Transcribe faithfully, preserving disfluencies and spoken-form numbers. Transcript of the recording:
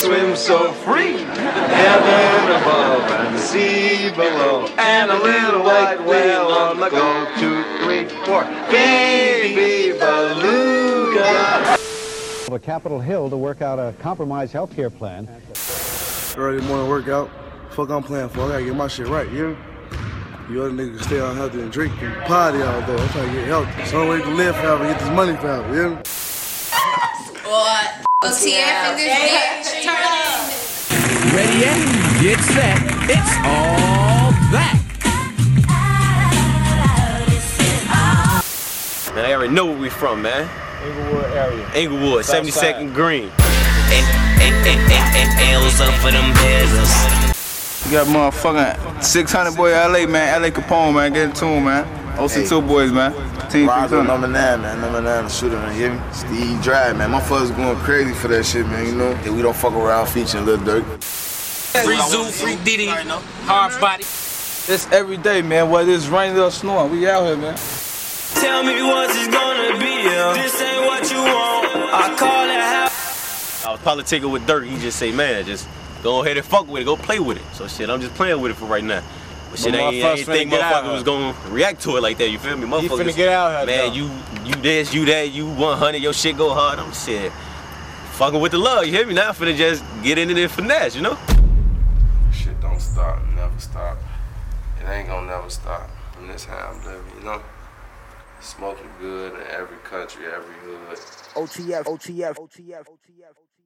swim so free. Heaven above and sea below, and a little white whale on the go. Two, three, four. Baby beluga. Of Capitol Hill to work out a compromise health care plan. Early morning workout. Fuck I'm playing for. I gotta get my shit right, you know? You other niggas stay out healthy and drink and party all day. I'm trying to get healthy. It's the only way to live forever, get this money forever, you know? What? O T F in this bitch. Turn up. Ready yet? Get set. It's all that. Man, I already know where we from, man. Inglewood area. Inglewood, seventy-second Green. L's up for them business. You got motherfucking six hundred boy L A, man. L A Capone, man. Get into him, man. O C two hey. Boys, man. Team Rondo, number nine, man. Number nine, the shooter, man. You hear me? Steve Drive, man. My fuckers going crazy for that shit, man. You know? Yeah, we don't fuck around featuring Lil Durk. Free Zoo, free Diddy, hard body. It's every day, man. Whether it's raining or snowing, we out here, man. Tell me what it's gonna be, yeah. This ain't what you want. I call it how. I was politicking with Dirk. He just say, man, just go ahead and fuck with it. Go play with it. So shit, I'm just playing with it for right now. But shit, I ain't, ain't think motherfucker was gonna react to it like that. You feel me? You finna get out here, man. though. You you this, you that, you one hundred. Your shit go hard. I'm shit. Fucking with the love. You hear me? Now I'm finna just get into the finesse. You know? Shit don't stop. Never stop. It ain't gonna never stop. And this how I'm living. You know? Smoking good in every country, every hood. O T F, O T F, O T F, O T F, O T F.